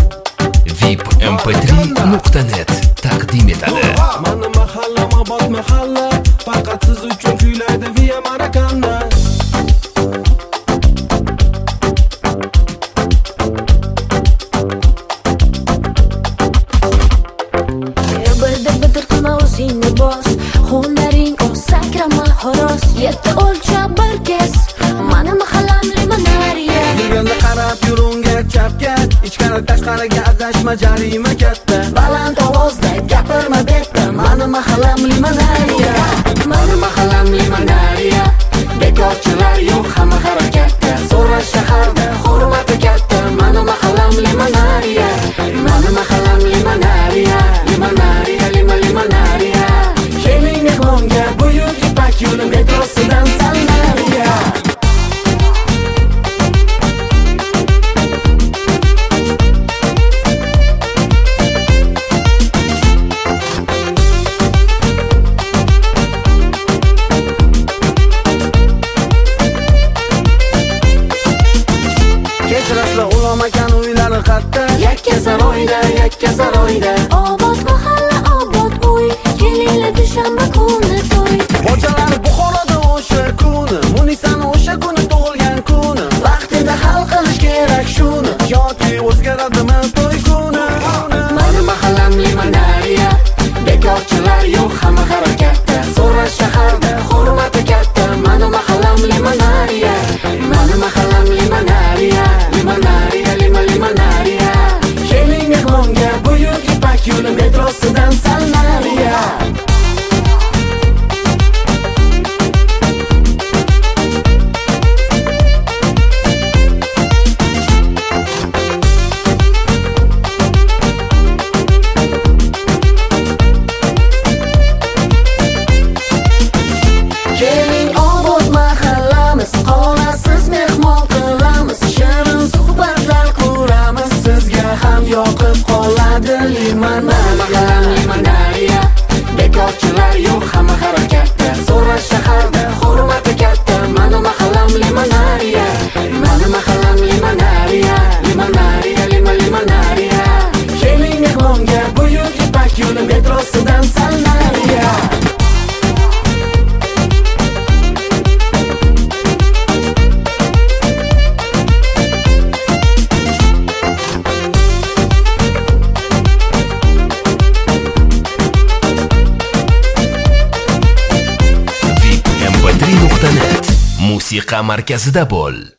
VIP mp3.net taqdim etadi. Mani mahalla Mobod mahalla, faqat siz uchun kuylaydi Via Marakanda. Bidir qilma o'zingni bos, hunaring oz sakrama xoros. Yetti o'lchab bir kes, mani mahallam limonariya. Yurganda qarab yurunga chapga, ichkari tashqariga adashma jarima katta. Baland ovozda gapirma betda, mani mahallam limonariya. Mani mahallam limonariya. Bekorchilar yo'q hamma harakatda, so'rash shaharda hurmati katta. Mani mahallam limonariya. Mani mahallam limonariya. Limonariya, limonariya. Keling mehmonga buyuk Ipak yo'li metrosidan salnariya. Kechirasizlar ulamagan uylari qatta. Yakka saroyda Obod mahalla, obod uy. Kelinglar dushanba kuni to'y. Bochalar Buxoroda o'sha kuni, Munisani o'sha kuni tug'ilgan kuni. Vaqtida hal qilish kerak shuni. Yoki o'zgaradimi to'y kuni? Mani mahallam limonariya. Bekorchilar yo'q hamma harakatda, so'rash shaharda hurmati katta. Mani mahallam limonariya. Mani mahallam limonariya. Limonariya, limonariya. Keling mehmonga buyuk Ipak yo'li metrosidan salnariya. Keling obod mahallamiz, qolasiz mehmon qilamiz. Shirin suhbatlar quramiz, sizga ham yoqib qoladi limonariya. Limonariya. Bekorchilar yo'q hamma harakatda, so'rash shaharda hurmati katta. Mani mahallam limonariya. Mani mahallam limonariya. Limonariya, limonariya. Keling mehmonga buyuk Ipak yo'li metrosidan salnariya. VIP mp3.net musiqa markazida bo'l.